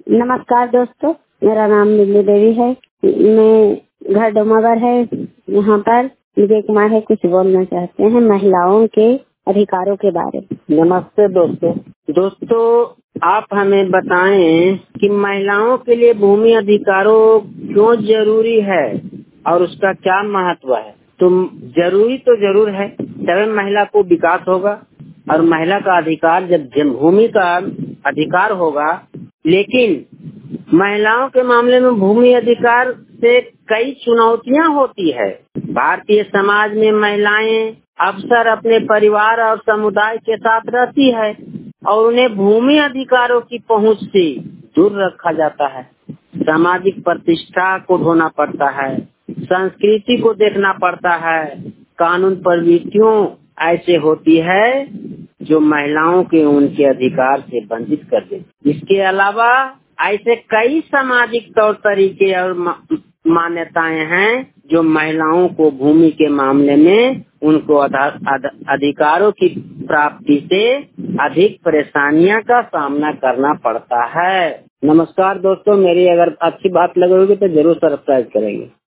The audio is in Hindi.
नमस्कार दोस्तों, मेरा नाम मिल्ली देवी है। मैं घर डोमावर है। यहाँ पर विजय कुमार है, कुछ बोलना चाहते हैं महिलाओं के अधिकारों के बारे में। नमस्ते दोस्तों, आप हमें बताएं कि महिलाओं के लिए भूमि अधिकारों क्यों जरूरी है और उसका क्या महत्व है। तो जरूरी तो जरूर है, तभी महिला को विकास होगा और महिला का अधिकार जब भूमि का अधिकार होगा। लेकिन महिलाओं के मामले में भूमि अधिकार से कई चुनौतियां होती है। भारतीय समाज में महिलाएं अक्सर अपने परिवार और समुदाय के साथ रहती है और उन्हें भूमि अधिकारों की पहुंच से दूर रखा जाता है। सामाजिक प्रतिष्ठा को ढोना पड़ता है, संस्कृति को देखना पड़ता है। कानून प्रवृत्तियों ऐसे होती है जो महिलाओं के उनके अधिकार से वंचित कर देती। इसके अलावा ऐसे कई सामाजिक तौर तरीके और मान्यताएं हैं जो महिलाओं को भूमि के मामले में उनको अधिकारों की प्राप्ति से अधिक परेशानियां का सामना करना पड़ता है। नमस्कार दोस्तों, मेरी अगर अच्छी बात लगी होगी तो जरूर सब्सक्राइब करेंगे।